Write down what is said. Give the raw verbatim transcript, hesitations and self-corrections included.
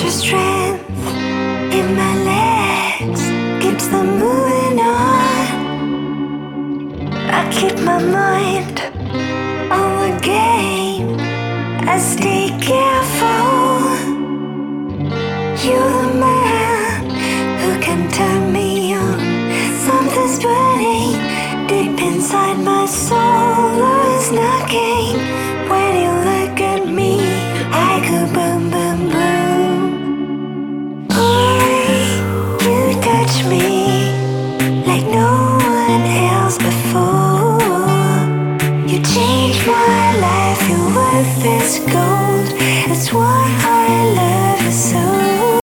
extra strength in my legs keeps them moving on. I keep my mind on the game. I stay careful. You're the man who can turn me on. Something's burning deep inside my soul. Love's knocking. When you look at me, I go boom, boom, boom.